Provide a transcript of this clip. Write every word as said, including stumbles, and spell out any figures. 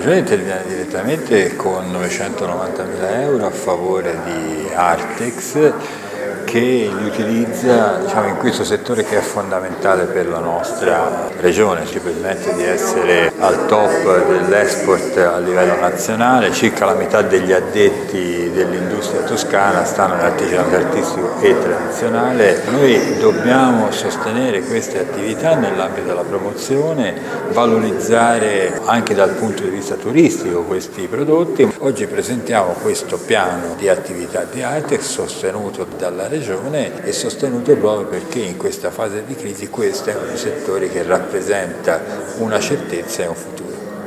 Regione interviene direttamente con novecentonovantamila euro a favore di Artex, che li utilizza, diciamo, in questo settore che è fondamentale per la nostra regione, ci permette di essere al top dell'export a livello nazionale. Circa la metà degli addetti dell'industria toscana stanno nell'artigianato artistico e tradizionale. Noi dobbiamo sostenere queste attività nell'ambito della promozione, valorizzare anche dal punto di vista turistico questi prodotti. Oggi presentiamo questo piano di attività di Artex sostenuto dalla regione e sostenuto proprio perché in questa fase di crisi questo è un settore che rappresenta una certezza e un futuro.